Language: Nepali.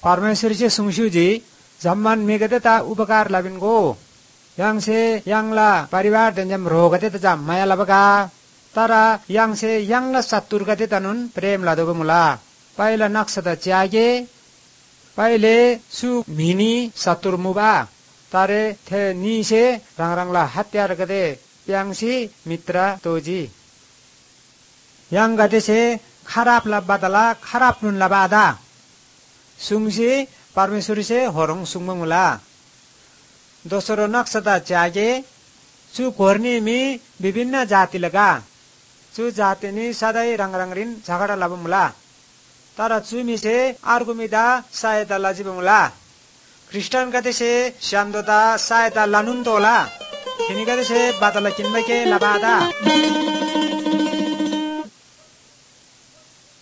परमेश्वर से सुंगशुजी जम्मन मेगते उपकार लबिनको यांसे यांगला परिवार देंजम रोगते त जम माया लबका तरा यांसे यांगला सत्तुरगते तनुन प्रेम लदोगो मुला पहिला नक्सत च्यागे पहिले सु मिनी सत्तुर मुबा तारे थे नीसे रंगरंगला हत्यार गते प्यांगसी मित्र तोजी यांग गते से खराब लब्बातला खराब नुन लबादा सुंगसी परमेश्वर से होरंग सुंगमुला दोस्रो नक्सता च्यागे चु घोर्नी मी विभिन्न जाति लगा चु जाति नि सधैँ रंगरंगरिन झगडा लबमुला तर चुमी से आर्गुमिदा सहायता लजिबमुला क्रिस्चियन गते से शान्दोता सहायता लनुन्तोला तिनी गते से बातला किन्बके लबादा